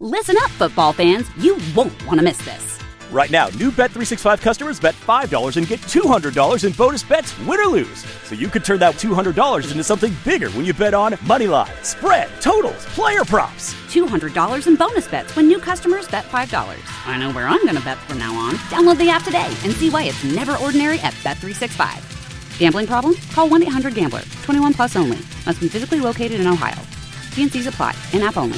Listen up, football fans. You won't want to miss this. Right now, new Bet365 customers bet $5 and get $200 in bonus bets, win or lose. So you could turn that $200 into something bigger when you bet on money line, spread, totals, player props. $200 in bonus bets when new customers bet $5. I know where I'm going to bet from now on. Download the app today and see why it's never ordinary at Bet365. Gambling problem? Call 1-800-GAMBLER. 21 plus only. Must be physically located in Ohio. T&Cs apply. In-app only.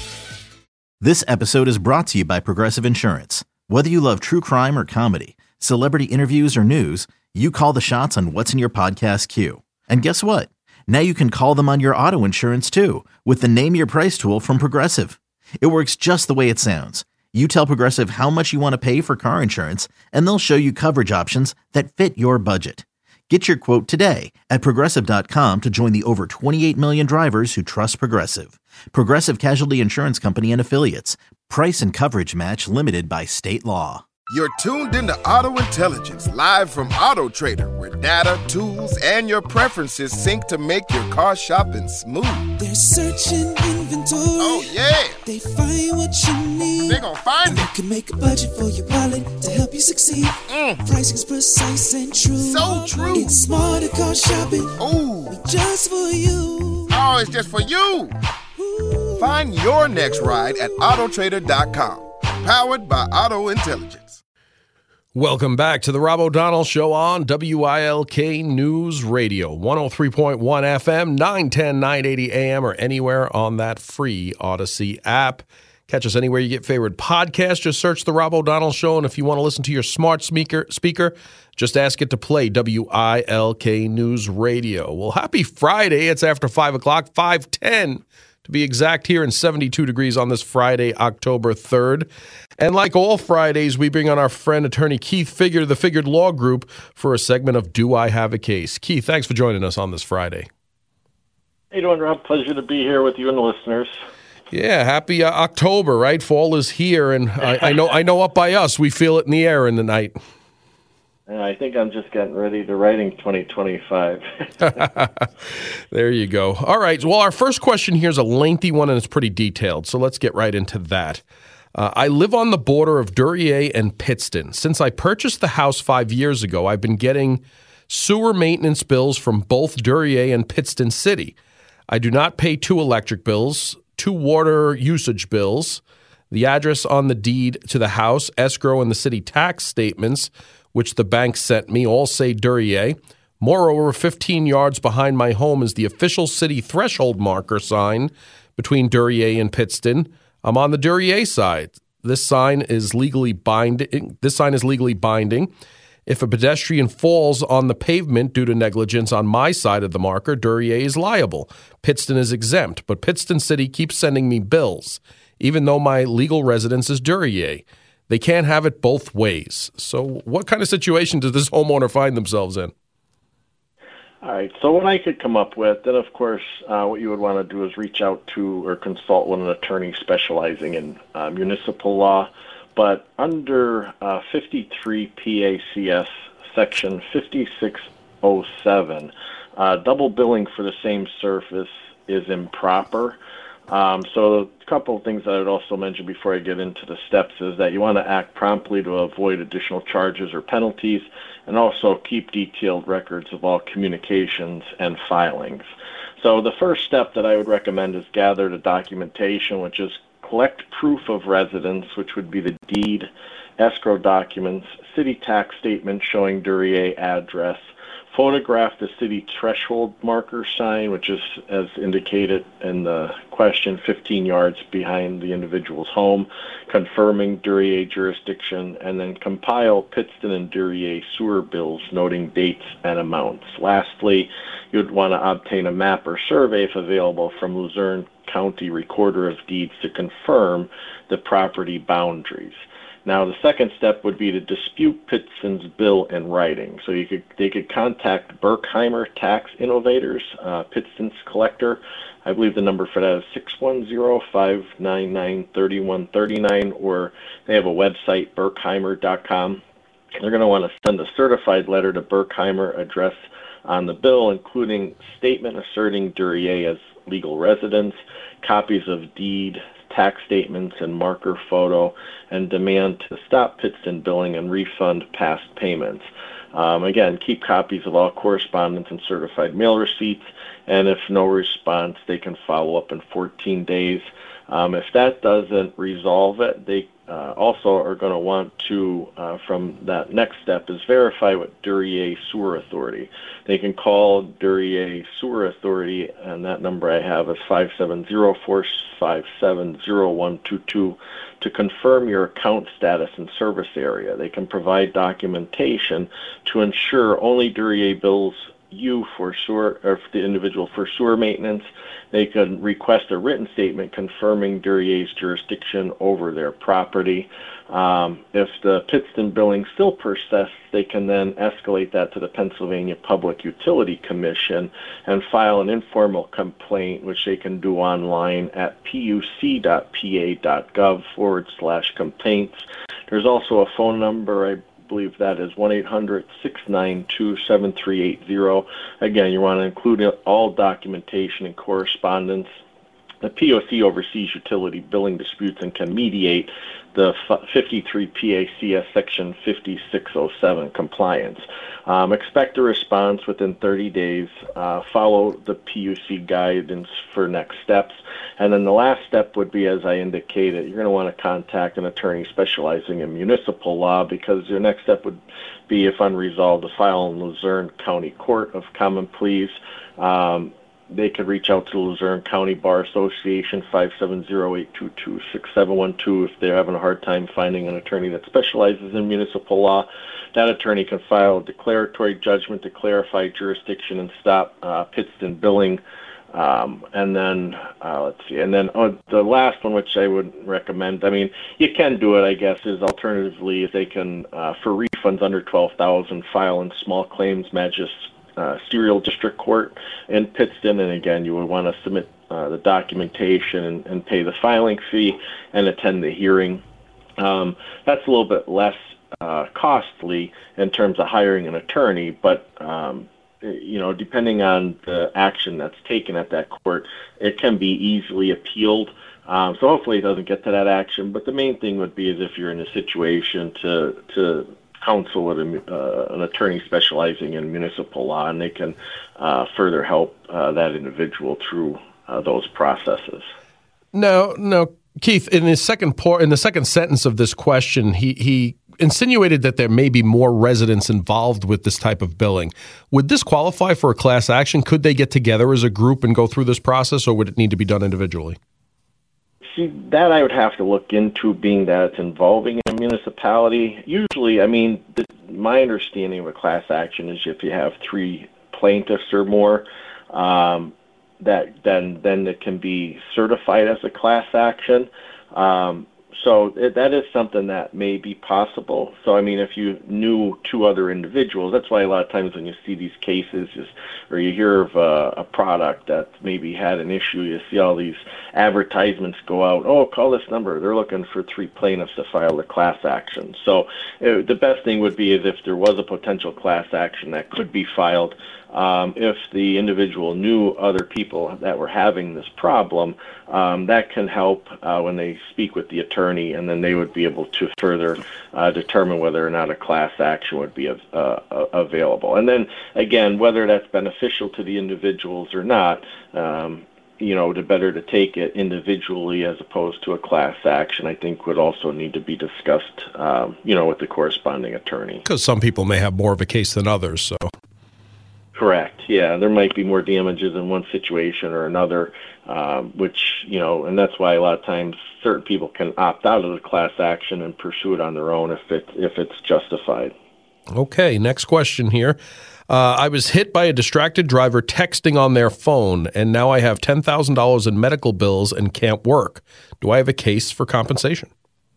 This episode is brought to you by Progressive Insurance. Whether you love true crime or comedy, celebrity interviews or news, you call the shots on what's in your podcast queue. And guess what? Now you can call them on your auto insurance too with the Name Your Price tool from Progressive. It works just the way it sounds. You tell Progressive how much you want to pay for car insurance, and they'll show you coverage options that fit your budget. Get your quote today at Progressive.com to join the over 28 million drivers who trust Progressive. Progressive Casualty Insurance Company and Affiliates. Price and coverage match limited by state law. You're tuned into Auto Intelligence, live from Auto Trader, where data, tools, and your preferences sync to make your car shopping smooth. They're searching inventory. Oh, yeah. They find what you need. They're gonna find it. You can make a budget for your wallet to help you succeed. Pricing's precise and true. So true. It's smarter car shopping. Ooh. Just for you. Oh, it's just for you. Ooh. Find your next ride at Autotrader.com. Powered by Auto Intelligence. Welcome back to the Rob O'Donnell Show on WILK News Radio, 103.1 FM, 910, 980 AM, or anywhere on that free Odyssey app. Catch us anywhere you get favorite podcasts. Just search the Rob O'Donnell Show, and if you want to listen to your smart speaker, just ask it to play WILK News Radio. Well, happy Friday. It's after 5 o'clock, 5:10 to be exact, here in 72 degrees on this Friday, October 3rd. And like all Fridays, we bring on our friend, attorney Keith Figured, the Figured Law Group, for a segment of Do I Have a Case? Keith, thanks for joining us on this Friday. How you doing, Rob? Pleasure to be here with you and the listeners. Yeah, happy October, right? Fall is here, and I know up by us, we feel it in the air in the night. I think I'm just getting ready to writing 2025. There you go. All right. Well, our first question here is a lengthy one, and it's pretty detailed, so let's get right into that. I live on the border of Duryea and Pittston. Since I purchased the house 5 years ago, I've been getting sewer maintenance bills from both Duryea and Pittston City. I do not pay 2 electric bills, 2 water usage bills. The address on the deed to the house, escrow, and the city tax statements, which the bank sent me, all say Duryea. Moreover, 15 yards behind my home is the official city threshold marker sign between Duryea and Pittston. I'm on the Duryea side. This sign is legally binding. If a pedestrian falls on the pavement due to negligence on my side of the marker, Duryea is liable. Pittston is exempt, but Pittston City keeps sending me bills, even though my legal residence is Duryea. They can't have it both ways. So what kind of situation does this homeowner find themselves in? All right. So what I could come up with, then of course, what you would want to do is reach out to or consult with an attorney specializing in municipal law. But under 53 PACS Section 5607, double billing for the same service is improper. So a couple of things that I would also mention before I get into the steps is that you want to act promptly to avoid additional charges or penalties, and also keep detailed records of all communications and filings. So the first step that I would recommend is gather the documentation, which is collect proof of residence, which would be the deed, escrow documents, city tax statement showing Duryea address, photograph the city threshold marker sign, which is, as indicated in the question, 15 yards behind the individual's home, confirming Duryea jurisdiction, and then compile Pittston and Duryea sewer bills noting dates and amounts. Lastly, you'd want to obtain a map or survey, if available, from Luzerne County Recorder of Deeds to confirm the property boundaries. Now, the second step would be to dispute Pittston's bill in writing. So they could contact Berkheimer Tax Innovators, Pittston's collector. I believe the number for that is 610-599-3139, or they have a website, berkheimer.com. They're going to want to send a certified letter to Berkheimer address on the bill, including statement asserting Duryea as legal residence, copies of deed, tax statements and marker photo, and demand to stop Pittston billing and refund past payments. Again, keep copies of all correspondence and certified mail receipts, and if no response, they can follow up in 14 days. If that doesn't resolve it, they also are going to want to, from that next step, is verify with Duryea Sewer Authority. They can call Duryea Sewer Authority, and that number I have is 570-457-0122 to confirm your account status and service area. They can provide documentation to ensure only Duryea bills you for sewer, or the individual for sewer maintenance. They can request a written statement confirming Duryea's jurisdiction over their property. If the Pittston billing still persists, they can then escalate that to the Pennsylvania Public Utility Commission and file an informal complaint, which they can do online at puc.pa.gov/complaints. There's also a phone number, I believe that is 1-800-692-7380. Again, you want to include all documentation and correspondence. The POC oversees utility billing disputes and can mediate the 53 PACS Section 5607 compliance. Expect a response within 30 days. Follow the PUC guidance for next steps. And then the last step would be, as I indicated, you're going to want to contact an attorney specializing in municipal law, because your next step would be, if unresolved, to file in Luzerne County Court of Common Pleas. They could reach out to the Luzerne County Bar Association, 570-822-6712, if they're having a hard time finding an attorney that specializes in municipal law. That attorney can file a declaratory judgment to clarify jurisdiction and stop Pittston billing. And then, the last one, which I would recommend, I mean, you can do it, I guess, is alternatively, if they can, for refunds under $12,000, file in small claims magisterial district court in Pittston. And again, you would want to submit the documentation and pay the filing fee and attend the hearing. That's a little bit less costly in terms of hiring an attorney, but depending on the action that's taken at that court, it can be easily appealed. So hopefully it doesn't get to that action. But the main thing would be is if you're in a situation to counsel with an attorney specializing in municipal law, and they can further help that individual through those processes. No, Keith, in the second sentence of this question, he insinuated that there may be more residents involved with this type of billing. Would this qualify for a class action? Could they get together as a group and go through this process, or would it need to be done individually? See, that I would have to look into, being that it's involving a municipality. Usually, I mean, my understanding of a class action is if you have 3 plaintiffs or more, that then it can be certified as a class action. So that is something that may be possible. So, I mean, if you knew 2 other individuals, that's why a lot of times when you see these cases or you hear of a product that maybe had an issue, you see all these advertisements go out, oh, call this number. They're looking for 3 plaintiffs to file a class action. So the best thing would be is if there was a potential class action that could be filed, if the individual knew other people that were having this problem, that can help when they speak with the attorney, and then they would be able to further determine whether or not a class action would be available. And then, again, whether that's beneficial to the individuals or not, the better to take it individually as opposed to a class action, I think would also need to be discussed, with the corresponding attorney. Because some people may have more of a case than others, so. Correct. Yeah, there might be more damages in one situation or another, which, and that's why a lot of times certain people can opt out of the class action and pursue it on their own if it's justified. Okay, next question here. I was hit by a distracted driver texting on their phone, and now I have $10,000 in medical bills and can't work. Do I have a case for compensation?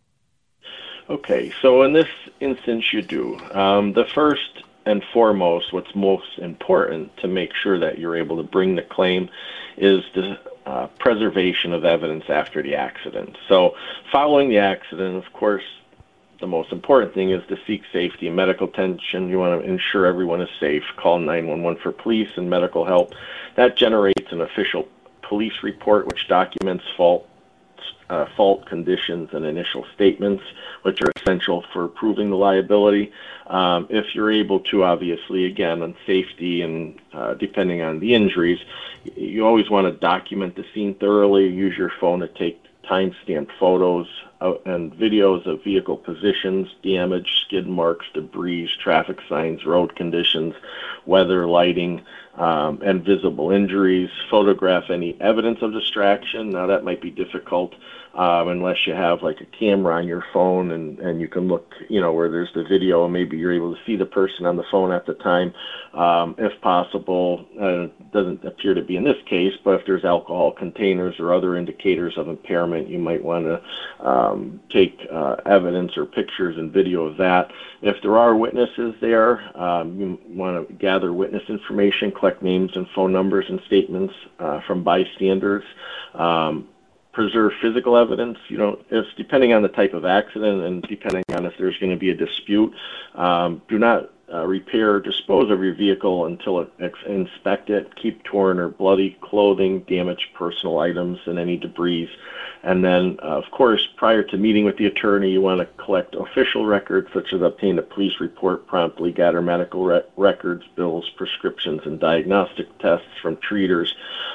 Okay, so in this instance, you do. The first and foremost, what's most important to make sure that you're able to bring the claim is the preservation of evidence after the accident. So following the accident, of course, the most important thing is to seek safety and medical attention. You want to ensure everyone is safe. Call 911 for police and medical help. That generates an official police report which documents fault fault conditions and initial statements, which are essential for proving the liability. If you're able to, obviously, again, on safety and depending on the injuries, you always want to document the scene thoroughly. Use your phone to take time-stamped photos and videos of vehicle positions, damage, skid marks, debris, traffic signs, road conditions, weather, lighting, and visible injuries. Photograph any evidence of distraction. Now, that might be difficult unless you have like a camera on your phone and you can look, where there's the video and maybe you're able to see the person on the phone at the time. If possible, doesn't appear to be in this case, but if there's alcohol containers or other indicators of impairment, you might want to take evidence or pictures and video of that. If there are witnesses there, you want to gather witness information, collect names and phone numbers and statements from bystanders. Preserve physical evidence. If depending on the type of accident and depending on if there's going to be a dispute, do not repair or dispose of your vehicle until inspect it. Keep torn or bloody clothing, damaged personal items, and any debris. And then, of course, prior to meeting with the attorney, you want to collect official records, such as obtain a police report promptly, gather medical records, bills, prescriptions, and diagnostic tests from treaters.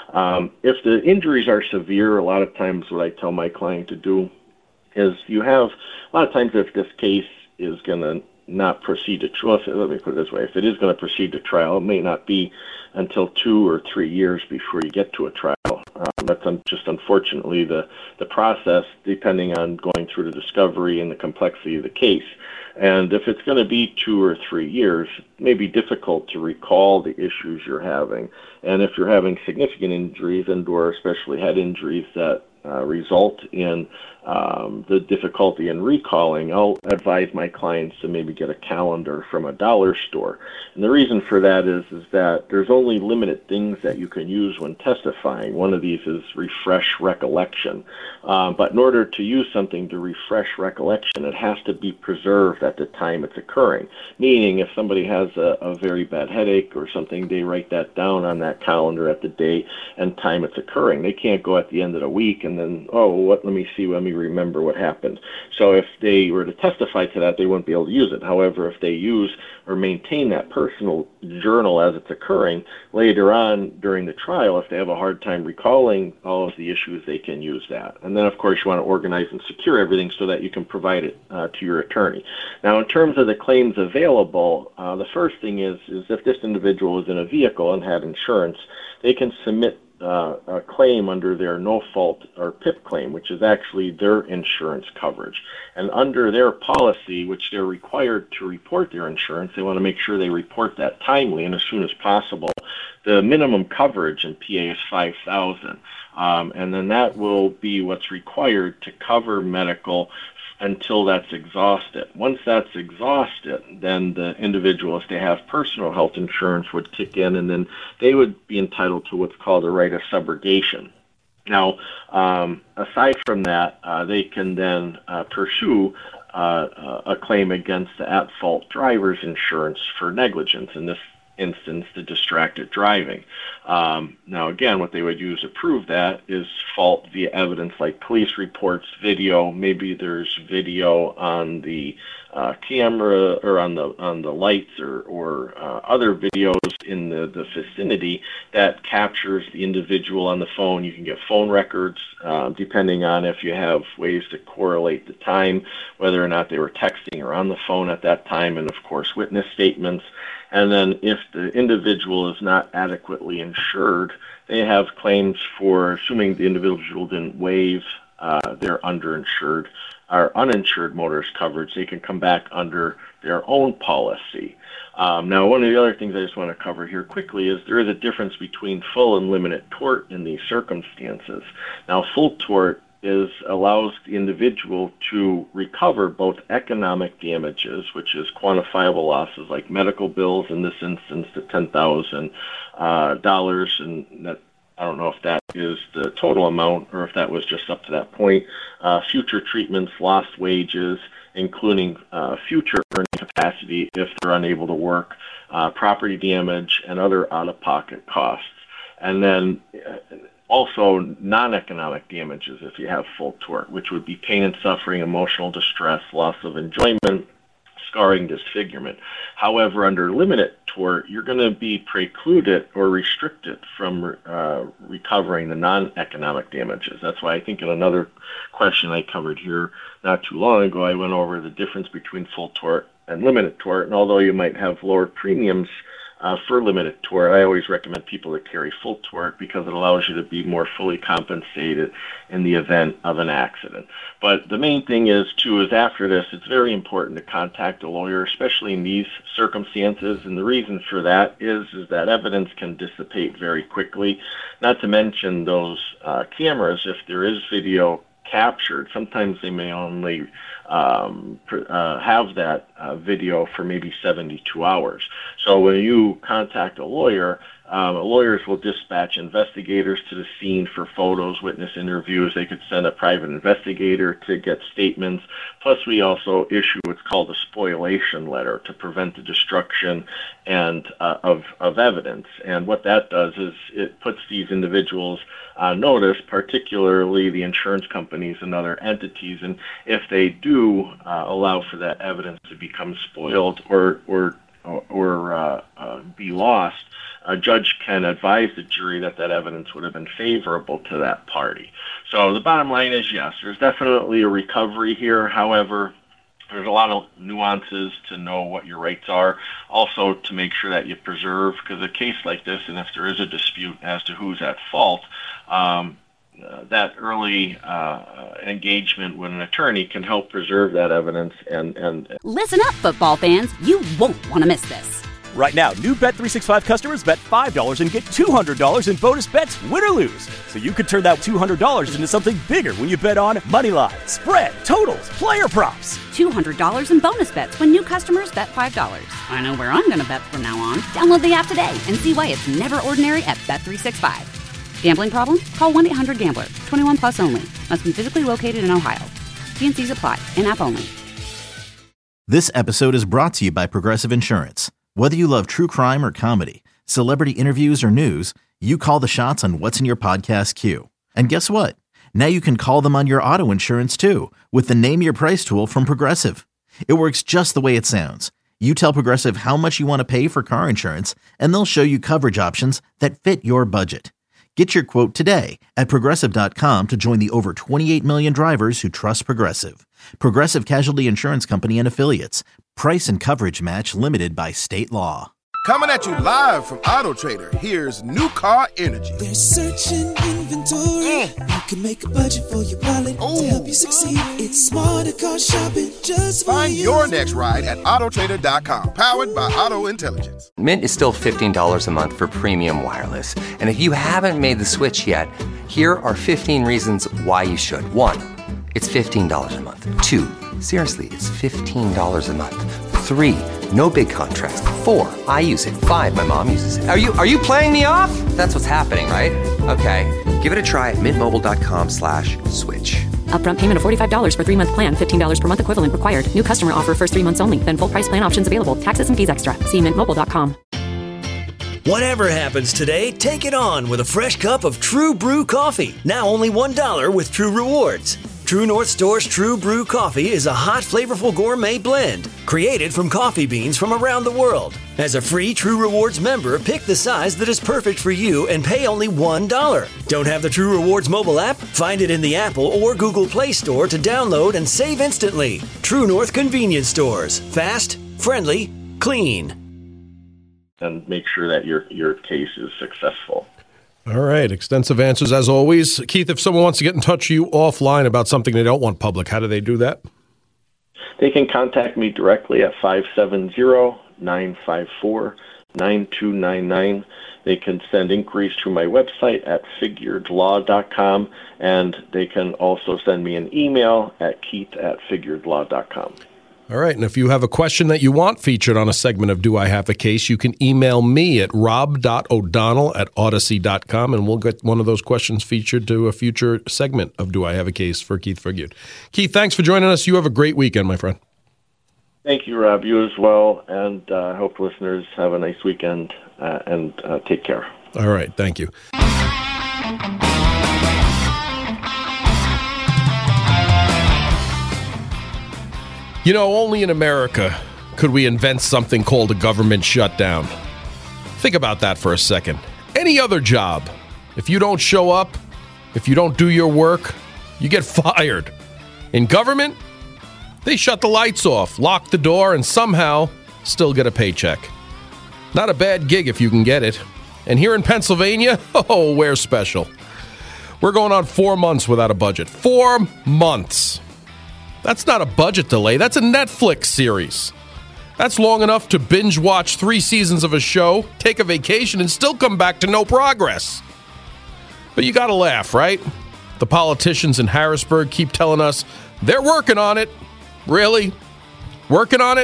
If the injuries are severe, a lot of times what I tell my client to do is a lot of times if this case is going to not proceed to trial, let me put it this way, if it is going to proceed to trial, it may not be until 2 or 3 years before you get to a trial. That's just unfortunately the process, depending on going through the discovery and the complexity of the case. And if it's going to be 2 or 3 years, it may be difficult to recall the issues you're having. And if you're having significant injuries and/or especially head injuries that result in the difficulty in recalling, I'll advise my clients to maybe get a calendar from a dollar store. And the reason for that is that there's only limited things that you can use when testifying. One of these is refresh recollection. But in order to use something to refresh recollection, it has to be preserved at the time it's occurring. Meaning if somebody has a very bad headache or something, they write that down on that calendar at the day and time it's occurring. They can't go at the end of the week and then, let me remember what happened. So if they were to testify to that, they wouldn't be able to use it. However, if they use or maintain that personal journal as it's occurring, later on during the trial, if they have a hard time recalling all of the issues, they can use that. And then, of course, you want to organize and secure everything so that you can provide it to your attorney. Now, in terms of the claims available, the first thing is if this individual is in a vehicle and had insurance, they can submit a claim under their no-fault or PIP claim, which is actually their insurance coverage. And under their policy, which they're required to report their insurance, they want to make sure they report that timely and as soon as possible. The minimum coverage in PA is $5,000, and then that will be what's required to cover medical until that's exhausted. Once that's exhausted, then the individual, if they have personal health insurance, would kick in, and then they would be entitled to what's called a right of subrogation. Now, aside from that, they can then pursue a claim against the at-fault driver's insurance for negligence, in this instance, the distracted driving. Now, again, what they would use to prove that is fault via evidence like police reports, video. Maybe there's video on the camera or on the lights or other videos in the vicinity that captures the individual on the phone. You can get phone records, depending on if you have ways to correlate the time, whether or not they were texting or on the phone at that time, and of course witness statements. And then if the individual is not adequately insured, they have claims for, assuming the individual didn't waive their underinsured or uninsured motorist coverage, they can come back under their own policy. Now, one of the other things I just want to cover here quickly is there is a difference between full and limited tort in these circumstances. Now, full tort allows the individual to recover both economic damages, which is quantifiable losses like medical bills, in this instance, the $10,000, and that, I don't know if that is the total amount or if that was just up to that point. Future treatments, lost wages, including future earning capacity if they're unable to work, property damage, and other out-of-pocket costs. And then Also, non-economic damages if you have full tort, which would be pain and suffering, emotional distress, loss of enjoyment, scarring, disfigurement. However, under limited tort, you're going to be precluded or restricted from recovering the non-economic damages. That's why I think in another question I covered here not too long ago, I went over the difference between full tort and limited tort. And although you might have lower premiums for limited tort, I always recommend people to carry full tort because it allows you to be more fully compensated in the event of an accident. But the main thing is, too, is after this, it's very important to contact a lawyer, especially in these circumstances. And the reason for that is that evidence can dissipate very quickly. Not to mention those cameras, if there is video captured, sometimes they may only have that video for maybe 72 hours. So when you contact a lawyer, lawyers will dispatch investigators to the scene for photos, witness interviews. They could send a private investigator to get statements. Plus, we also issue what's called a spoliation letter to prevent the destruction and of evidence. And what that does is it puts these individuals on notice, particularly the insurance companies and other entities. And if they do allow for that evidence to become spoiled or be lost, a judge can advise the jury that evidence would have been favorable to that party. So the bottom line is, yes, there's definitely a recovery here. However, there's a lot of nuances to know what your rights are. Also, to make sure that you preserve, because a case like this, and if there is a dispute as to who's at fault, that early engagement with an attorney can help preserve that evidence. And Listen up, football fans. You won't want to miss this. Right now, new Bet365 customers bet $5 and get $200 in bonus bets, win or lose. So you could turn that $200 into something bigger when you bet on money line, spread, totals, player props. $200 in bonus bets when new customers bet $5. I know where I'm going to bet from now on. Download the app today and see why it's never ordinary at Bet365. Gambling problem? Call 1-800-GAMBLER. 21 plus only. Must be physically located in Ohio. T&Cs apply. In-app only. This episode is brought to you by Progressive Insurance. Whether you love true crime or comedy, celebrity interviews or news, you call the shots on what's in your podcast queue. And guess what? Now you can call them on your auto insurance too with the Name Your Price tool from Progressive. It works just the way it sounds. You tell Progressive how much you want to pay for car insurance, and they'll show you coverage options that fit your budget. Get your quote today at Progressive.com to join the over 28 million drivers who trust Progressive. Progressive Casualty Insurance Company and Affiliates. Price and coverage match limited by state law. Coming at you live from Auto Trader, here's New Car Energy. They're searching inventory. You can make a budget for your wallet to help you succeed. It's smarter car shopping just for Find you. your next ride at Autotrader.com, powered by Auto Intelligence. Mint is still $15 a month for premium wireless. And if you haven't made the switch yet, here are 15 reasons why you should. 1, it's $15 a month. 2, seriously, it's $15 a month. 3, no big contrast. 4, I use it. 5, my mom uses it. Are you playing me off? That's what's happening, right? Okay, give it a try at mintmobile.com/switch. Upfront payment of $45 for 3-month plan. $15 per month equivalent required. New customer offer first 3 months only. Then full price plan options available. Taxes and fees extra. See mintmobile.com. Whatever happens today, take it on with a fresh cup of True Brew coffee. Now only $1 with True Rewards. True North Store's True Brew coffee is a hot, flavorful gourmet blend created from coffee beans from around the world. As a free True Rewards member, pick the size that is perfect for you and pay only $1. Don't have the True Rewards mobile app? Find it in the Apple or Google Play Store to download and save instantly. True North Convenience Stores. Fast, friendly, clean. and make sure that your case is successful. All right. Extensive answers as always. Keith, if someone wants to get in touch with you offline about something they don't want public, how do they do that? They can contact me directly at 570-954-9299. They can send inquiries to my website at figuredlaw.com, and they can also send me an email at keith@figuredlaw.com. All right. And if you have a question that you want featured on a segment of Do I Have a Case, you can email me at rob.o'donnell@odyssey.com, and we'll get one of those questions featured to a future segment of Do I Have a Case for Keith Figured. Keith, thanks for joining us. You have a great weekend, my friend. Thank you, Rob. You as well. And I hope listeners have a nice weekend and take care. All right. Thank you. You know, only in America could we invent something called a government shutdown. Think about that for a second. Any other job, if you don't show up, if you don't do your work, you get fired. In government, they shut the lights off, lock the door, and somehow still get a paycheck. Not a bad gig if you can get it. And here in Pennsylvania, oh, we're special. We're going on 4 months without a budget. 4 months. That's not a budget delay. That's a Netflix series. That's long enough to binge watch 3 seasons of a show, take a vacation, and still come back to no progress. But you gotta laugh, right? The politicians in Harrisburg keep telling us they're working on it. Really? Working on it?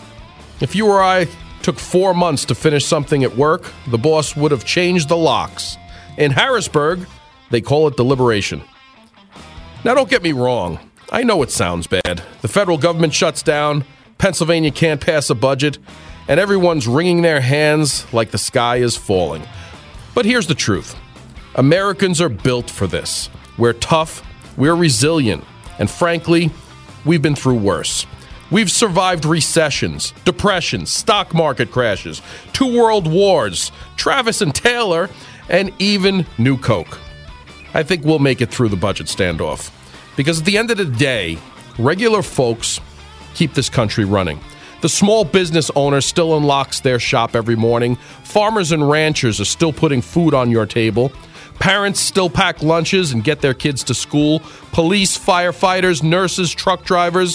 If you or I took 4 months to finish something at work, the boss would have changed the locks. In Harrisburg, they call it deliberation. Now, don't get me wrong. I know it sounds bad. The federal government shuts down, Pennsylvania can't pass a budget, and everyone's wringing their hands like the sky is falling. But here's the truth. Americans are built for this. We're tough, we're resilient, and frankly, we've been through worse. We've survived recessions, depressions, stock market crashes, 2 world wars, Travis and Taylor, and even New Coke. I think we'll make it through the budget standoff. Because at the end of the day, regular folks keep this country running. The small business owner still unlocks their shop every morning. Farmers and ranchers are still putting food on your table. Parents still pack lunches and get their kids to school. Police, firefighters, nurses, truck drivers,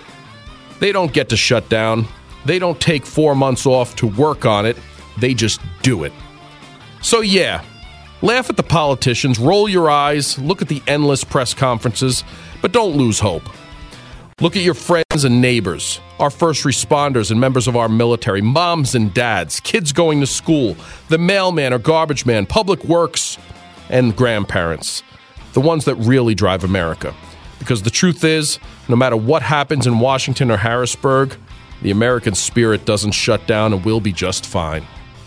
they don't get to shut down. They don't take 4 months off to work on it. They just do it. So yeah, laugh at the politicians, roll your eyes, look at the endless press conferences, but don't lose hope. Look at your friends and neighbors, our first responders and members of our military, moms and dads, kids going to school, the mailman or garbage man, public works, and grandparents, the ones that really drive America. Because the truth is, no matter what happens in Washington or Harrisburg, the American spirit doesn't shut down and we'll be just fine.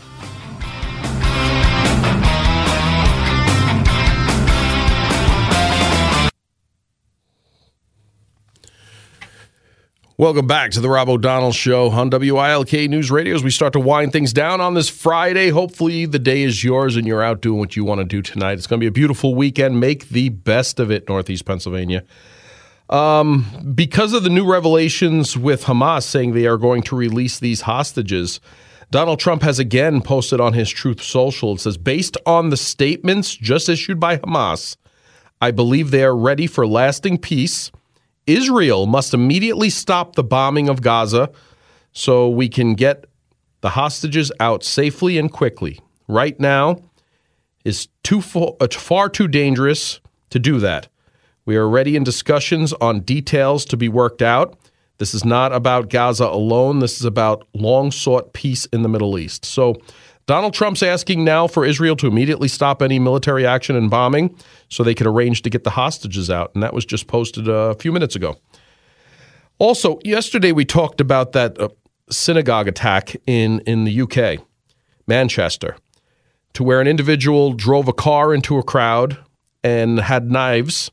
Welcome back to the Rob O'Donnell Show on WILK News Radio as we start to wind things down on this Friday. Hopefully the day is yours and you're out doing what you want to do tonight. It's going to be a beautiful weekend. Make the best of it, Northeast Pennsylvania. Because of the new revelations with Hamas saying they are going to release these hostages, Donald Trump has again posted on his Truth Social. It says, based on the statements just issued by Hamas, I believe they are ready for lasting peace. Israel must immediately stop the bombing of Gaza so we can get the hostages out safely and quickly. Right now is far too dangerous to do that. We are already in discussions on details to be worked out. This is not about Gaza alone. This is about long-sought peace in the Middle East. So Donald Trump's asking now for Israel to immediately stop any military action and bombing so they could arrange to get the hostages out. And that was just posted a few minutes ago. Also, yesterday we talked about that synagogue attack in the UK, Manchester, to where an individual drove a car into a crowd and had knives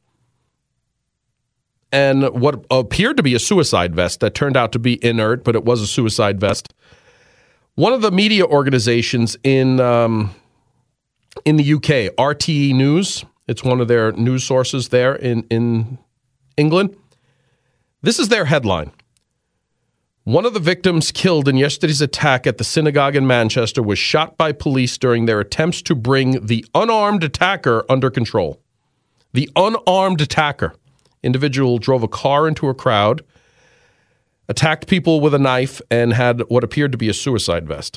and what appeared to be a suicide vest that turned out to be inert, but it was a suicide vest. One of the media organizations in the UK, RTE News, it's one of their news sources there in England. This is their headline. One of the victims killed in yesterday's attack at the synagogue in Manchester was shot by police during their attempts to bring the unarmed attacker under control. The unarmed attacker. Individual drove a car into a crowd, attacked people with a knife, and had what appeared to be a suicide vest.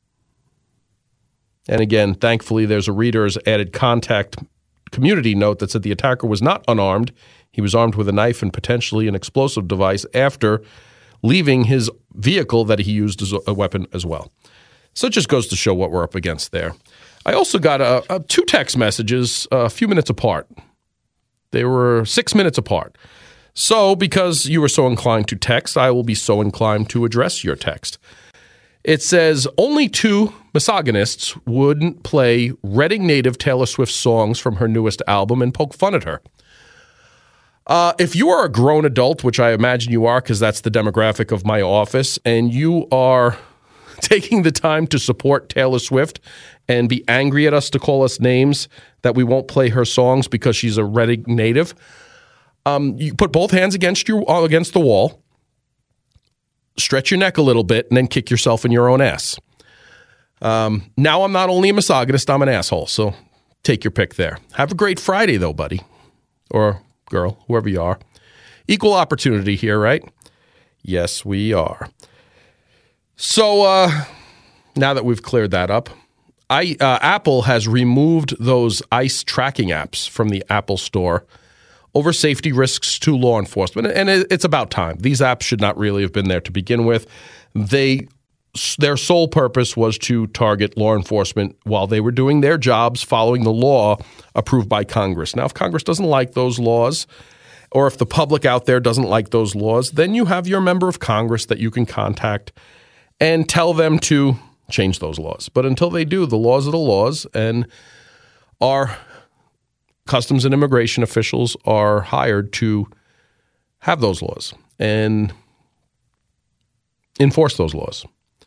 And again, thankfully, there's a reader's added contact community note that said the attacker was not unarmed. He was armed with a knife and potentially an explosive device after leaving his vehicle that he used as a weapon as well. So it just goes to show what we're up against there. I also got 2 text messages a few minutes apart. They were 6 minutes apart. So because you were so inclined to text, I will be so inclined to address your text. It says, only 2 misogynists wouldn't play Reading native Taylor Swift songs from her newest album and poke fun at her. If you are a grown adult, which I imagine you are because that's the demographic of my office, and you are taking the time to support Taylor Swift and be angry at us to call us names that we won't play her songs because she's a Reading native, you put both hands against the wall, stretch your neck a little bit, and then kick yourself in your own ass. Now I'm not only a misogynist, I'm an asshole, so take your pick there. Have a great Friday, though, buddy. Or girl, whoever you are. Equal opportunity here, right? Yes, we are. So now that we've cleared that up, Apple has removed those ICE tracking apps from the Apple Store over safety risks to law enforcement, and it's about time. These apps should not really have been there to begin with. Their sole purpose was to target law enforcement while they were doing their jobs following the law approved by Congress. Now, if Congress doesn't like those laws, or if the public out there doesn't like those laws, then you have your member of Congress that you can contact and tell them to change those laws. But until they do, the laws are the laws, and our customs and immigration officials are hired to have those laws and enforce those laws.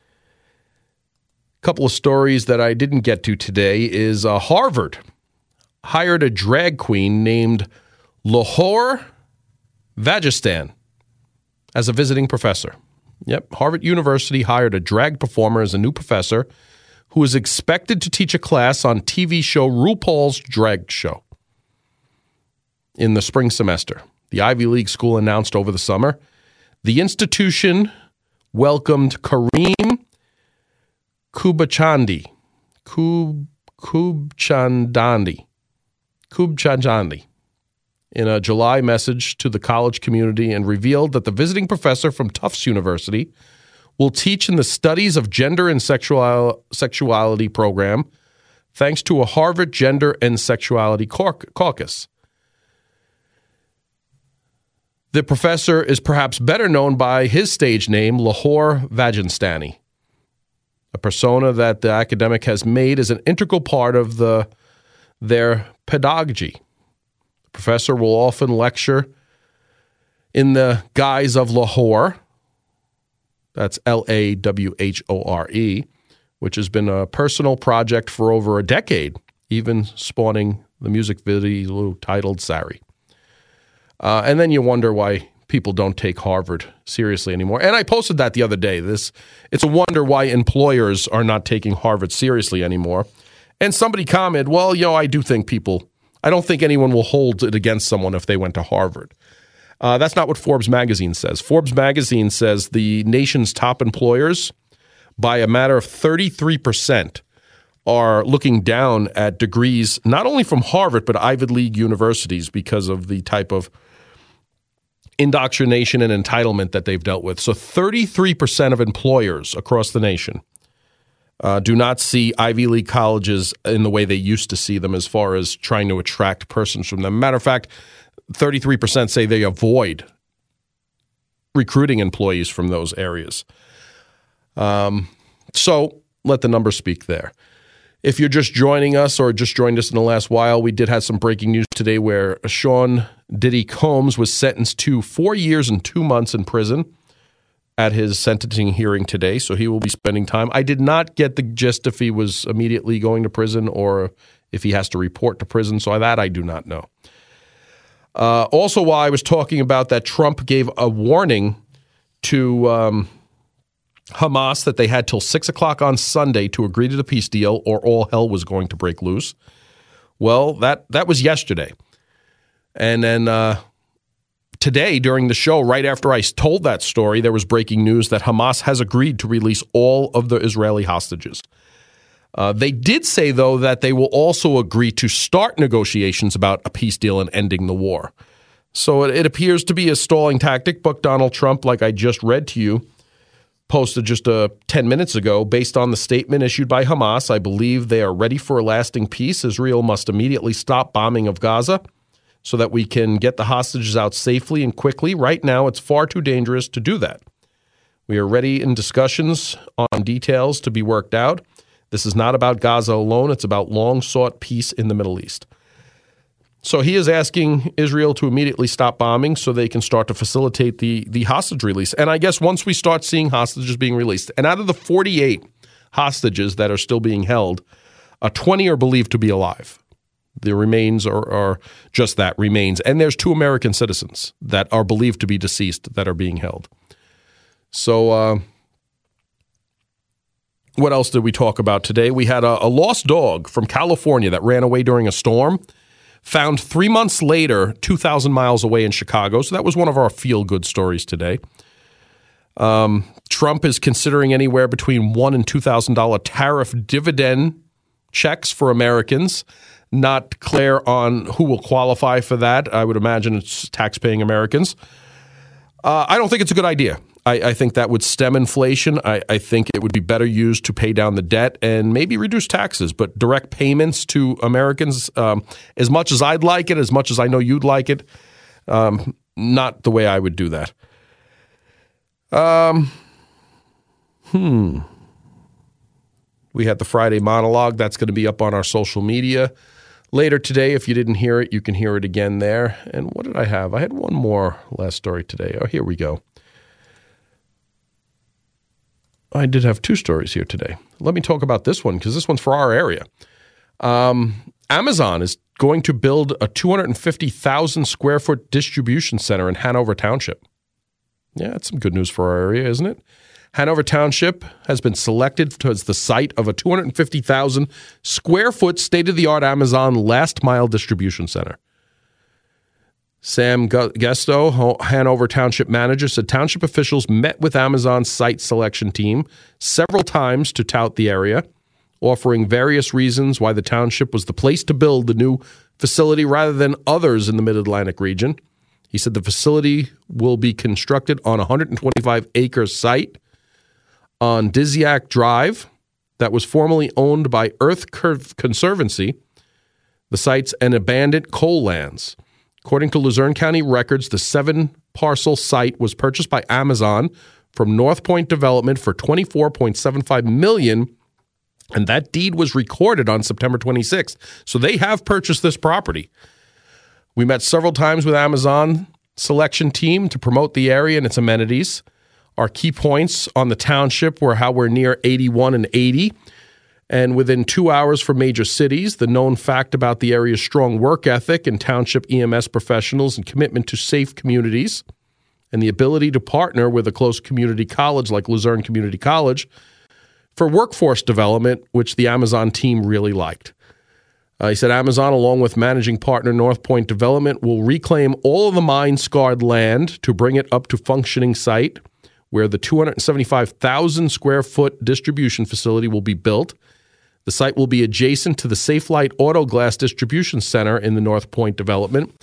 Couple of stories that I didn't get to today is Harvard hired a drag queen named Lahore Vagistan as a visiting professor. Yep, Harvard University hired a drag performer as a new professor who is expected to teach a class on TV show RuPaul's Drag Show in the spring semester. The Ivy League school announced over the summer. The institution welcomed Kareem Kubchandani in a July message to the college community and revealed that the visiting professor from Tufts University will teach in the Studies of Gender and Sexuality program thanks to a Harvard Gender and Sexuality caucus. The professor is perhaps better known by his stage name, Lahore Vaginstani, a persona that the academic has made as an integral part of their pedagogy. The professor will often lecture in the guise of Lahore, that's Lawhore, which has been a personal project for over a decade, even spawning the music video titled Sari. And then you wonder why people don't take Harvard seriously anymore. And I posted that the other day. It's a wonder why employers are not taking Harvard seriously anymore. And somebody commented, well, I do think I don't think anyone will hold it against someone if they went to Harvard. That's not what Forbes magazine says. Forbes magazine says the nation's top employers, by a matter of 33%, are looking down at degrees not only from Harvard, but Ivy League universities because of the type of indoctrination and entitlement that they've dealt with. So 33% of employers across the nation do not see Ivy League colleges in the way they used to see them as far as trying to attract persons from them. Matter of fact, 33% say they avoid recruiting employees from those areas. So let the numbers speak there. If you're just joining us or just joined us in the last while, we did have some breaking news today where Sean Diddy Combs was sentenced to 4 years and 2 months in prison at his sentencing hearing today, so he will be spending time. I did not get the gist if he was immediately going to prison or if he has to report to prison, so that I do not know. Also, while I was talking about that, Trump gave a warning to Hamas that they had till 6 o'clock on Sunday to agree to the peace deal or all hell was going to break loose. Well, that was yesterday. And then today during the show, right after I told that story, there was breaking news that Hamas has agreed to release all of the Israeli hostages. They did say, though, that they will also agree to start negotiations about a peace deal and ending the war. So it appears to be a stalling tactic, but Donald Trump, like I just read to you, posted just 10 minutes ago, based on the statement issued by Hamas, I believe they are ready for a lasting peace. Israel must immediately stop bombing of Gaza so that we can get the hostages out safely and quickly. Right now, it's far too dangerous to do that. We are ready in discussions on details to be worked out. This is not about Gaza alone. It's about long-sought peace in the Middle East. So he is asking Israel to immediately stop bombing so they can start to facilitate the hostage release. And I guess once we start seeing hostages being released, and out of the 48 hostages that are still being held, 20 are believed to be alive. The remains are just that, remains. And there's 2 American citizens that are believed to be deceased that are being held. So what else did we talk about today? We had a lost dog from California that ran away during a storm. Found 3 months later, 2,000 miles away in Chicago. So that was one of our feel-good stories today. Trump is considering anywhere between $1,000 and $2,000 tariff dividend checks for Americans. Not clear on who will qualify for that. I would imagine it's tax-paying Americans. I don't think it's a good idea. I think that would stem inflation. I think it would be better used to pay down the debt and maybe reduce taxes. But direct payments to Americans, as much as I'd like it, as much as I know you'd like it, not the way I would do that. We had the Friday monologue. That's going to be up on our social media later today. If you didn't hear it, you can hear it again there. And what did I have? I had one more last story today. Oh, here we go. I did have 2 stories here today. Let me talk about this one because this one's for our area. Amazon is going to build a 250,000 square foot distribution center in Hanover Township. Yeah, that's some good news for our area, isn't it? Hanover Township has been selected as the site of a 250,000 square foot state-of-the-art Amazon last mile distribution center. Sam Gesto, Hanover Township manager, said township officials met with Amazon's site selection team several times to tout the area, offering various reasons why the township was the place to build the new facility rather than others in the Mid-Atlantic region. He said the facility will be constructed on a 125-acre site on Disiak Drive that was formerly owned by Earth Conservancy. The site's an abandoned coal lands. According to Luzerne County records, the 7-parcel site was purchased by Amazon from North Point Development for $24.75 million, and that deed was recorded on September 26th. So they have purchased this property. We met several times with Amazon selection team to promote the area and its amenities. Our key points on the township were how we're near 81 and 80. And within 2 hours from major cities, the known fact about the area's strong work ethic and township EMS professionals and commitment to safe communities, and the ability to partner with a close community college like Luzerne Community College for workforce development, which the Amazon team really liked. He said Amazon, along with managing partner North Point Development, will reclaim all of the mine-scarred land to bring it up to functioning site where the 275,000 square foot distribution facility will be built. The site will be adjacent to the Safelite Auto Glass Distribution Center in the North Point development.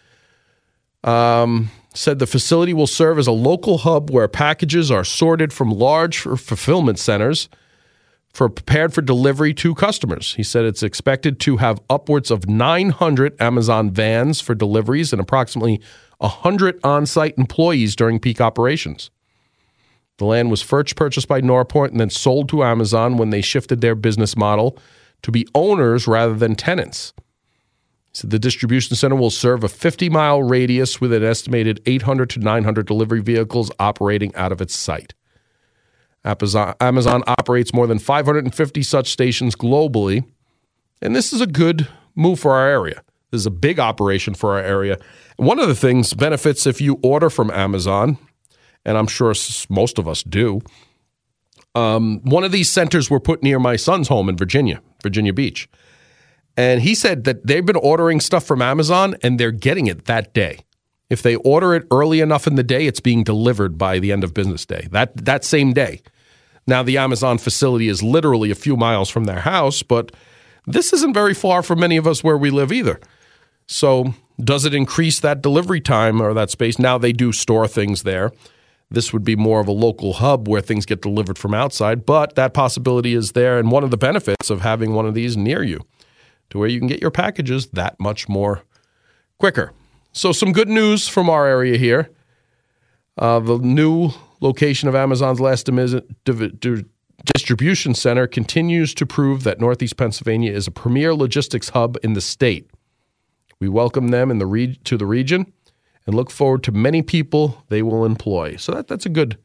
Said the facility will serve as a local hub where packages are sorted from large fulfillment centers prepared for delivery to customers. He said it's expected to have upwards of 900 Amazon vans for deliveries and approximately 100 on-site employees during peak operations. The land was first purchased by Northpoint and then sold to Amazon when they shifted their business model to be owners rather than tenants. So the distribution center will serve a 50-mile radius with an estimated 800 to 900 delivery vehicles operating out of its site. Amazon operates more than 550 such stations globally, and this is a good move for our area. This is a big operation for our area. One of the things, benefits if you order from Amazon, and I'm sure most of us do. One of these centers were put near my son's home in Virginia Beach. And he said that they've been ordering stuff from Amazon and they're getting it that day. If they order it early enough in the day, it's being delivered by the end of business day, that same day. Now, the Amazon facility is literally a few miles from their house, but this isn't very far from many of us where we live either. So does it increase that delivery time or that space? Now they do store things there. This would be more of a local hub where things get delivered from outside, but that possibility is there. And one of the benefits of having one of these near you to where you can get your packages that much more quicker. So some good news from our area here. The new location of Amazon's last distribution center continues to prove that Northeast Pennsylvania is a premier logistics hub in the state. We welcome them to the region and look forward to many people they will employ. So that's a good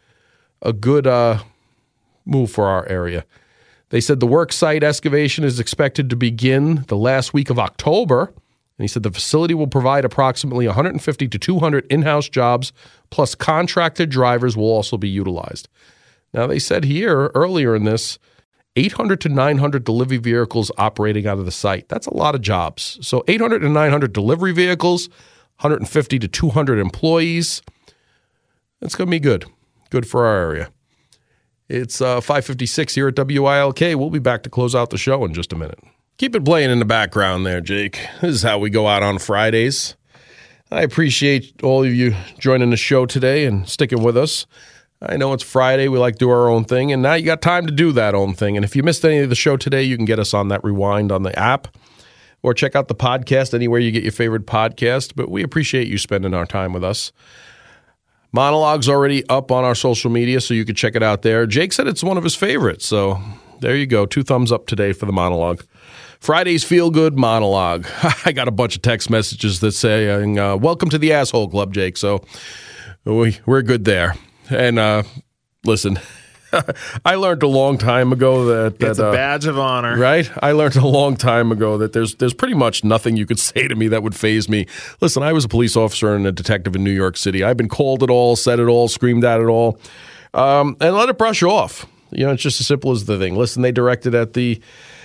move for our area. They said the work site excavation is expected to begin the last week of October. And he said the facility will provide approximately 150 to 200 in-house jobs, plus contracted drivers will also be utilized. Now, they said here earlier in this, 800 to 900 delivery vehicles operating out of the site. That's a lot of jobs. So 800 to 900 delivery vehicles, 150 to 200 employees. That's going to be good. Good for our area. It's 5:56 here at WILK. We'll be back to close out the show in just a minute. Keep it playing in the background there, Jake. This is how we go out on Fridays. I appreciate all of you joining the show today and sticking with us. I know it's Friday. We like to do our own thing, and now you got time to do that own thing. And if you missed any of the show today, you can get us on that rewind on the app or check out the podcast anywhere you get your favorite podcast. But we appreciate you spending our time with us. Monologue's already up on our social media, so you can check it out there. Jake said it's one of his favorites, so there you go. 2 thumbs up today for the monologue. Friday's feel-good monologue. I got a bunch of text messages that say, welcome to the asshole club, Jake, so we're good there. And listen, I learned a long time ago that it's a badge of honor, right? I learned a long time ago that there's pretty much nothing you could say to me that would faze me. Listen, I was a police officer and a detective in New York City. I've been called it all, said it all, screamed at it all, and let it brush off. It's just as simple as the thing. Listen, they directed at the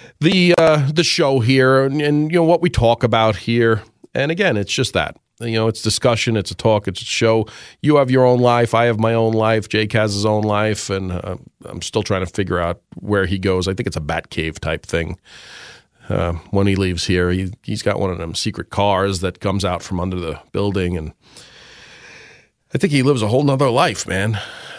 show here, and what we talk about here, and again, it's just that. It's discussion, it's a talk, it's a show. You have your own life, I have my own life, Jake has his own life, and I'm still trying to figure out where he goes. I think it's a Batcave type thing. When he leaves here, he's got one of them secret cars that comes out from under the building, and I think he lives a whole nother life, man,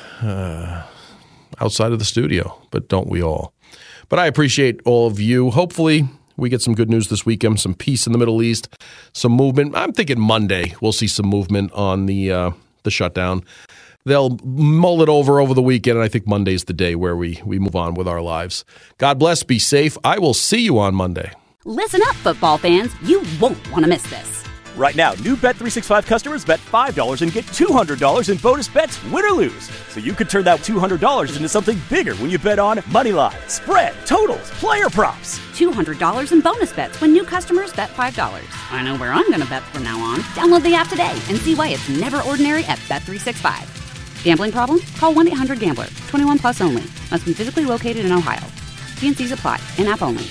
outside of the studio, but don't we all? But I appreciate all of you. Hopefully we get some good news this weekend, some peace in the Middle East, some movement. I'm thinking Monday we'll see some movement on the shutdown. They'll mull it over the weekend, and I think Monday's the day where we move on with our lives. God bless. Be safe. I will see you on Monday. Listen up, football fans. You won't want to miss this. Right now, new Bet365 customers bet $5 and get $200 in bonus bets, win or lose. So you could turn that $200 into something bigger when you bet on Moneyline, spread, totals, player props. $200 in bonus bets when new customers bet $5. I know where I'm going to bet from now on. Download the app today and see why it's never ordinary at Bet365. Gambling problem? Call 1-800-GAMBLER. 21 plus only. Must be physically located in Ohio. T&Cs apply. In-app only.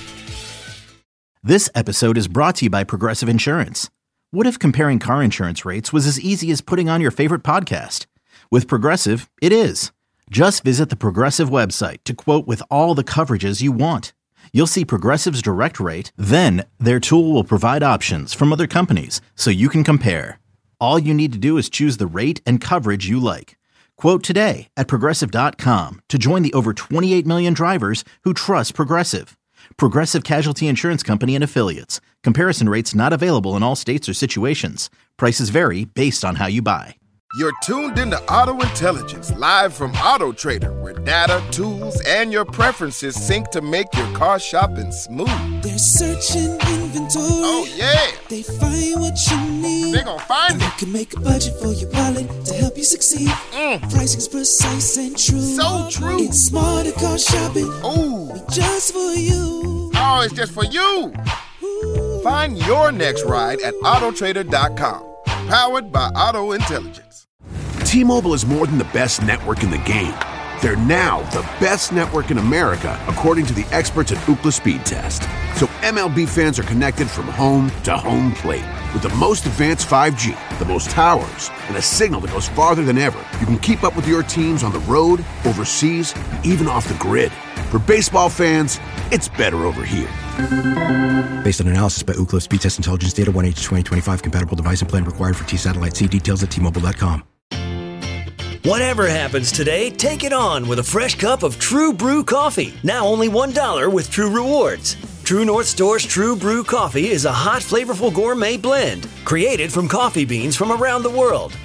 This episode is brought to you by Progressive Insurance. What if comparing car insurance rates was as easy as putting on your favorite podcast? With Progressive, it is. Just visit the Progressive website to quote with all the coverages you want. You'll see Progressive's direct rate, then their tool will provide options from other companies so you can compare. All you need to do is choose the rate and coverage you like. Quote today at Progressive.com to join the over 28 million drivers who trust Progressive. Progressive Casualty Insurance Company and Affiliates. Comparison rates not available in all states or situations. Prices vary based on how you buy. You're tuned into Auto Intelligence, live from Auto Trader, where data, tools, and your preferences sync to make your car shopping smooth. They're searching inventory. Oh, yeah. They find what you need. They're gonna find it. You can make a budget for your wallet to help you succeed. Pricing's precise and true. So true. It's smarter car shopping. Ooh. Just for you. Oh, it's just for you. Ooh. Find your next ride at Autotrader.com. Powered by Auto Intelligence. T-Mobile is more than the best network in the game. They're now the best network in America, according to the experts at Ookla Speed Test. So MLB fans are connected from home to home plate. With the most advanced 5G, the most towers, and a signal that goes farther than ever, you can keep up with your teams on the road, overseas, and even off the grid. For baseball fans, it's better over here. Based on analysis by Ookla Speed Test Intelligence Data, 1H2025 compatible device and plan required for T-Satellite. See details at T-Mobile.com. Whatever happens today, take it on with a fresh cup of True Brew coffee. Now only $1 with True Rewards. True North Store's True Brew coffee is a hot, flavorful gourmet blend created from coffee beans from around the world.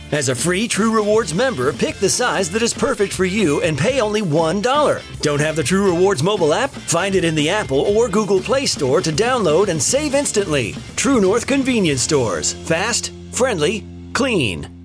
As a free True Rewards member, pick the size that is perfect for you and pay only $1. Don't have the True Rewards mobile app? Find it in the Apple or Google Play Store to download and save instantly. True North Convenience Stores. Fast, friendly, clean.